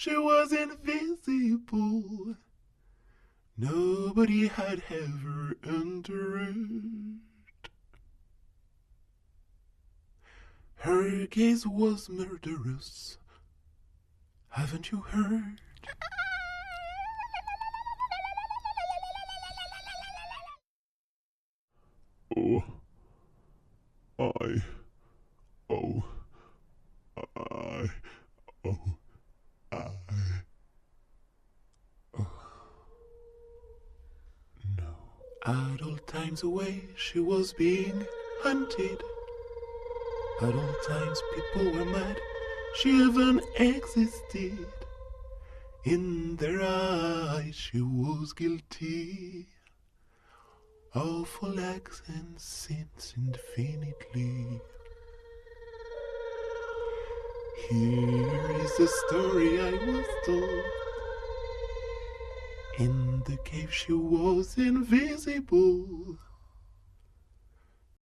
she was invisible. Nobody had ever entered. Her gaze was murderous. Haven't you heard? Oh, I, oh, I, oh, I, oh, no. At all times away, she was being hunted. At all times, people were mad. She even existed. In their eyes, she was guilty. Awful acts and sins infinitely. Here is the story I was told. In the cave she was invisible.